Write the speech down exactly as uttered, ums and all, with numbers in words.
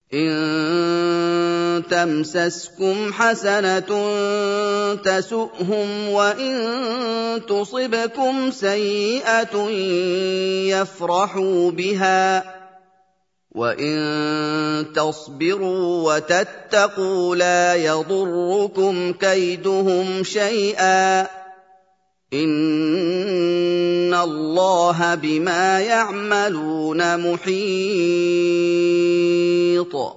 إِن تَمْسَسْكُمْ حَسَنَةٌ تَسُؤْهُمْ وَإِن تُصِبْكُمْ سَيِّئَةٌ يَفْرَحُوا بِهَا ۖ وَإِن تَصْبِرُوا وَتَتَّقُوا لَا يَضُرُّكُمْ كَيْدُهُمْ شَيْئًا ۗ إِنَّ اللَّهَ بِمَا يَعْمَلُونَ مُحِيطٌ